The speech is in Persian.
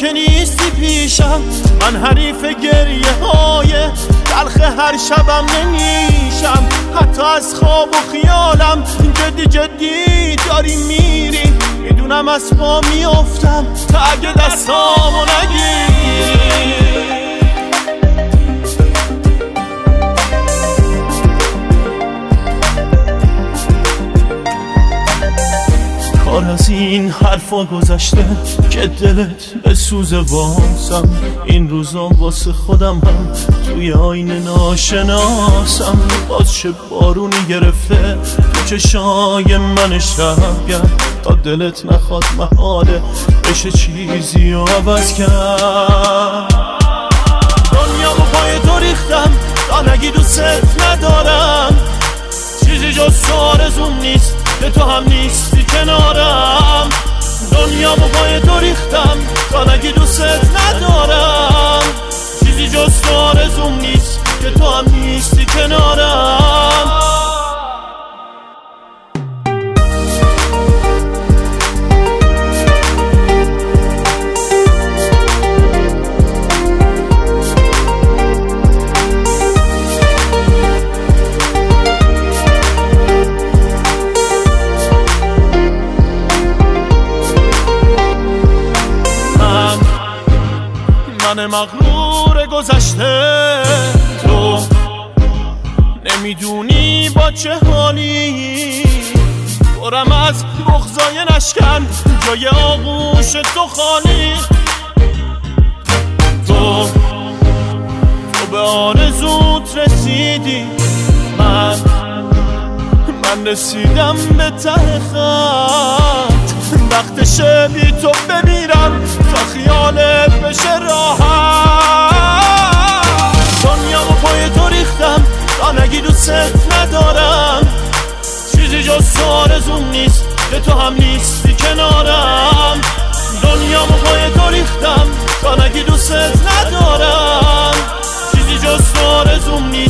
که نیستی پیشم، من حریف گریه های تلخ هر شبم نمیشم. حتی از خواب و خیالم جدی جدی داری میری، میدونم از پا میافتم تا اگه دستامو نگیری. کار از این حرفا گذشته که دلت بسوزه واسم. این روزا واسه خودم هم توی آینه ناشناسم. باز چه بارونی گرفته تو چشای من شبگرد، تا دلت نخواد محاله بشه چیزی رو عوض کرد. دنیا با پای تو ریختم تا نگی دوست ندارم، چیزی جز آرزوم نیست که تو هم نیستی کنارم. دنیا با پای تو ریختم تا نگی دوست ندارم، چیزی جز آرزوم نیست که تو هم نیستی کنارم. من مغرور گذشته، تو نمیدونی با چه حالی. برم از بغضای نشکن جای آغوش تو خالی. تو به آرزوت رسیدی، من رسیدم به ته خط. وقتشه بی تو بمیرم تا خیالت بشه راحت. دنیا با پای تو ریختم تا نگی دوست ندارم، چیزی جز آرزوم نیست که تو هم نیستی کنارم. دنیا با پای تو ریختم تا نگی دوست ندارم، چیزی جز آرزوم نیست